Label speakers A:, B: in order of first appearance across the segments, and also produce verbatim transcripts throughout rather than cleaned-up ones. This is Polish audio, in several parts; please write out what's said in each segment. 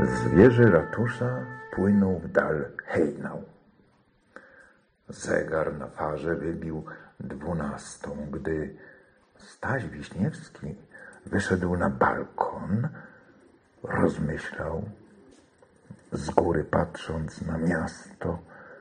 A: Z wieży ratusza płynął w dal hejnał. Zegar na farze wybił dwunastą, gdy Staś Wiśniewski wyszedł na balkon, rozmyślał, z góry patrząc na miasto.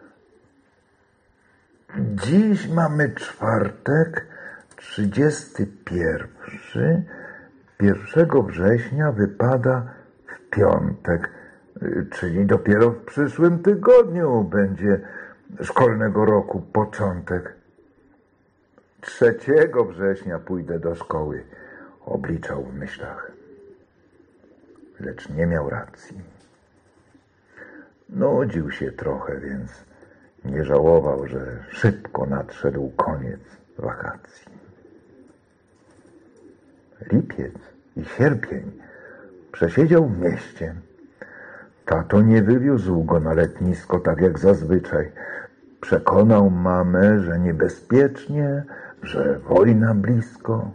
A: Dziś mamy czwartek, trzydziesty pierwszy, pierwszego września wypada w piątek, czyli dopiero w przyszłym tygodniu będzie szkolnego roku początek. Trzeciego września pójdę do szkoły, obliczał w myślach. Lecz nie miał racji. Nudził się trochę, więc nie żałował, że szybko nadszedł koniec wakacji. Lipiec i sierpień przesiedział w mieście. Tato nie wywiózł go na letnisko tak jak zazwyczaj. Przekonał mamę, że niebezpiecznie, że wojna blisko.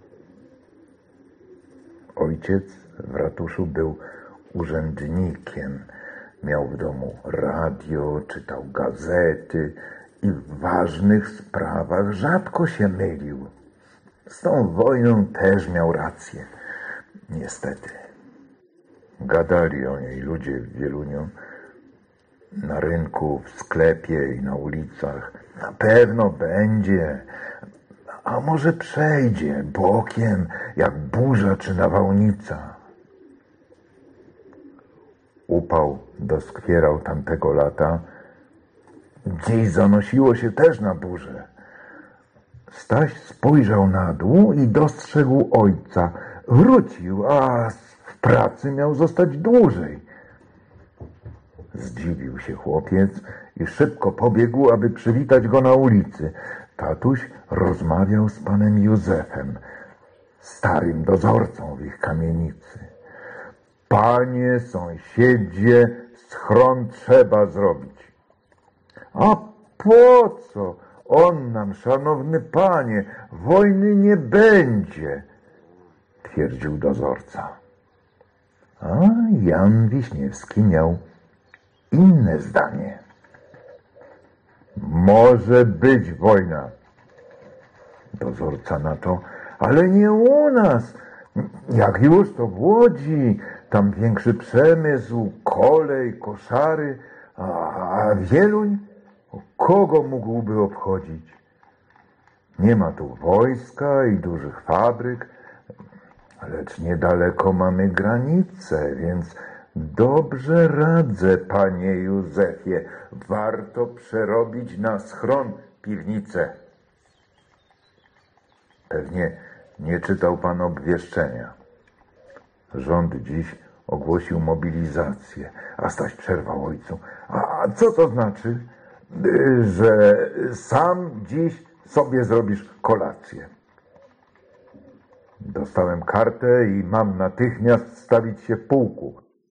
A: Ojciec w ratuszu był urzędnikiem. Miał w domu radio, czytał gazety i w ważnych sprawach rzadko się mylił. Z tą wojną też miał rację. Niestety. Gadali o niej ludzie w Wieluniu, na rynku, w sklepie i na ulicach. Na pewno będzie, a może przejdzie bokiem jak burza czy nawałnica. Upał doskwierał tamtego lata. Dziś zanosiło się też na burzę. Staś spojrzał na dół i dostrzegł ojca. Wrócił, a w pracy miał zostać dłużej. Zdziwił się chłopiec i szybko pobiegł, aby przywitać go na ulicy. Tatuś rozmawiał z panem Józefem, starym dozorcą w ich kamienicy. Panie sąsiedzie, schron trzeba zrobić. A po co? On nam, szanowny panie, wojny nie będzie, twierdził dozorca. A Jan Wiśniewski miał inne zdanie. Może być wojna. Dozorca na to, ale nie u nas. Jak już to w Łodzi, tam większy przemysł, kolej, koszary, a Wieluń kogo mógłby obchodzić? Nie ma tu wojska i dużych fabryk, lecz niedaleko mamy granicę, więc dobrze radzę, panie Józefie, warto przerobić na schron piwnicę. Pewnie nie czytał pan obwieszczenia. Rząd dziś ogłosił mobilizację, a Staś przerwał ojcu. A co to znaczy? Że sam dziś sobie zrobisz kolację. Dostałem kartę i mam natychmiast stawić się w pułku.